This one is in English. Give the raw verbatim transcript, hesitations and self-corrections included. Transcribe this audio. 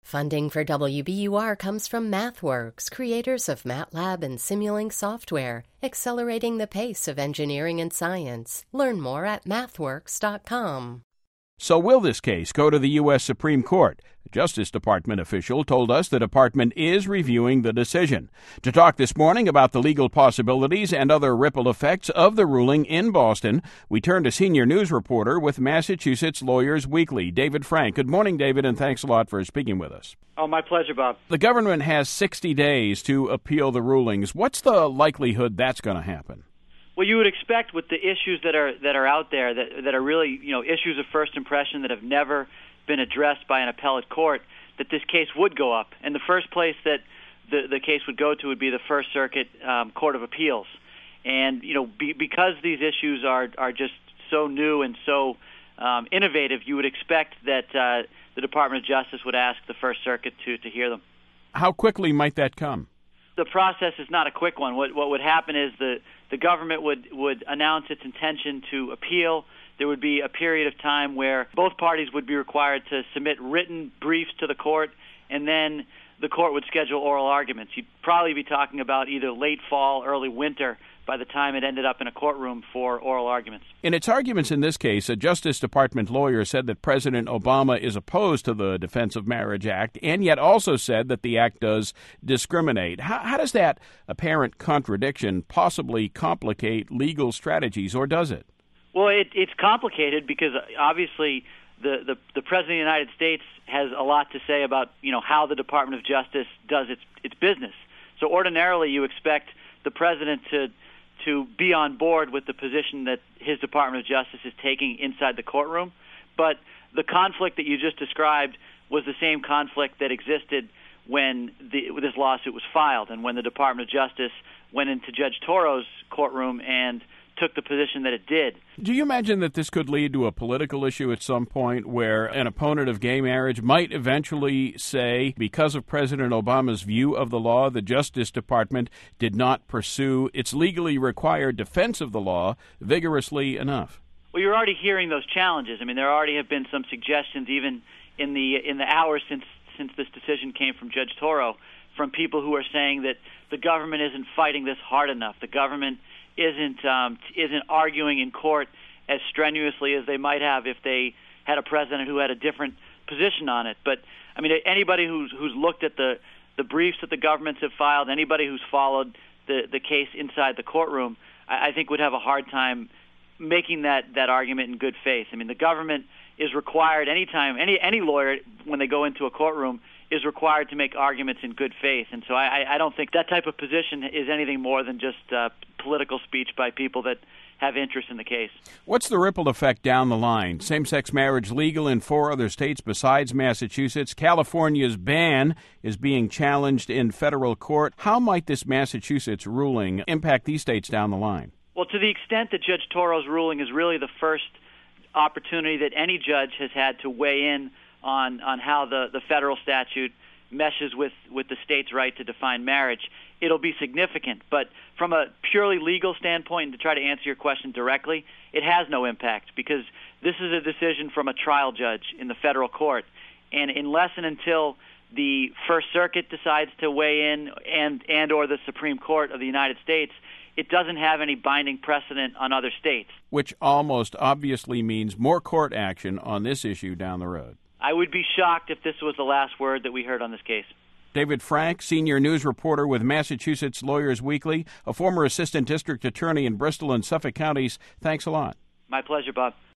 Funding for W B U R comes from MathWorks, creators of MATLAB and Simulink software, accelerating the pace of engineering and science. Learn more at mathworks dot com. So will this case go to the U S Supreme Court? A Justice Department official told us the department is reviewing the decision. To talk this morning about the legal possibilities and other ripple effects of the ruling in Boston, we turn to senior news reporter with Massachusetts Lawyers Weekly, David Frank. Good morning, David, and thanks a lot for speaking with us. Oh, my pleasure, Bob. The government has sixty days to appeal the rulings. What's the likelihood that's going to happen? Well, you would expect with the issues that are that are out there that that are really, you know, issues of first impression that have never been addressed by an appellate court, that this case would go up. And the first place that the the case would go to would be the First Circuit um, Court of Appeals. And you know, be, because these issues are are just so new and so um, innovative, you would expect that uh, the Department of Justice would ask the First Circuit to to hear them. How quickly might that come? The process is not a quick one. What what would happen is the the government would, would announce its intention to appeal. There would be a period of time where both parties would be required to submit written briefs to the court, and then the court would schedule oral arguments. You'd probably be talking about either late fall, early winter by the time it ended up in a courtroom for oral arguments. In its arguments in this case, a Justice Department lawyer said that President Obama is opposed to the Defense of Marriage Act, and yet also said that the act does discriminate. How, how does that apparent contradiction possibly complicate legal strategies, or does it? Well, it, it's complicated because obviously the, the, the President of the United States has a lot to say about, you know, how the Department of Justice does its its business. So ordinarily you expect the President to to be on board with the position that his Department of Justice is taking inside the courtroom. But the conflict that you just described was the same conflict that existed when the, this lawsuit was filed and when the Department of Justice went into Judge Toro's courtroom and took the position that it did. Do you imagine that this could lead to a political issue at some point where an opponent of gay marriage might eventually say, because of President Obama's view of the law, the Justice Department did not pursue its legally required defense of the law vigorously enough? Well, you're already hearing those challenges. I mean, there already have been some suggestions even in the in the hours since since this decision came from Judge Toro from people who are saying that the government isn't fighting this hard enough. The government isn't um, isn't arguing in court as strenuously as they might have if they had a president who had a different position on it. But I mean, anybody who's who's looked at the the briefs that the governments have filed, anybody who's followed the the case inside the courtroom, I, I think would have a hard time making that that argument in good faith. I mean, the government is required anytime any any lawyer when they go into a courtroom is required to make arguments in good faith. And so I, I don't think that type of position is anything more than just uh, political speech by people that have interest in the case. What's the ripple effect down the line? Same-sex marriage legal in four other states besides Massachusetts. California's ban is being challenged in federal court. How might this Massachusetts ruling impact these states down the line? Well, to the extent that Judge Toro's ruling is really the first opportunity that any judge has had to weigh in on on how the, the federal statute meshes with, with the state's right to define marriage, it'll be significant. But from a purely legal standpoint, and to try to answer your question directly, it has no impact because this is a decision from a trial judge in the federal court. And unless and until the First Circuit decides to weigh in and, and or the Supreme Court of the United States, it doesn't have any binding precedent on other states. Which almost obviously means more court action on this issue down the road. I would be shocked if this was the last word that we heard on this case. David Frank, senior news reporter with Massachusetts Lawyers Weekly, a former assistant district attorney in Bristol and Suffolk counties. Thanks a lot. My pleasure, Bob.